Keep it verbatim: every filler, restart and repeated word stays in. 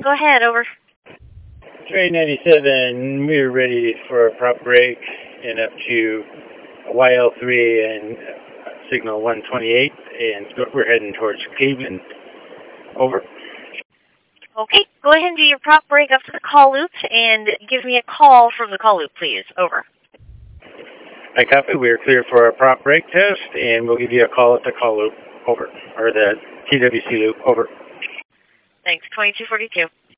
Go ahead, over. Trade ninety-seven, we're ready for a prop break and up to Y L three and signal one twenty-eight, and we're heading towards Cleveland. Over. Okay, go ahead and do your prop break up to the call loop and give me a call from the call loop, please. Over. I copy. We're clear for our prop break test, and we'll give you a call at the call loop. Over. Or the T W C loop. Over. Thanks, twenty-two forty-two.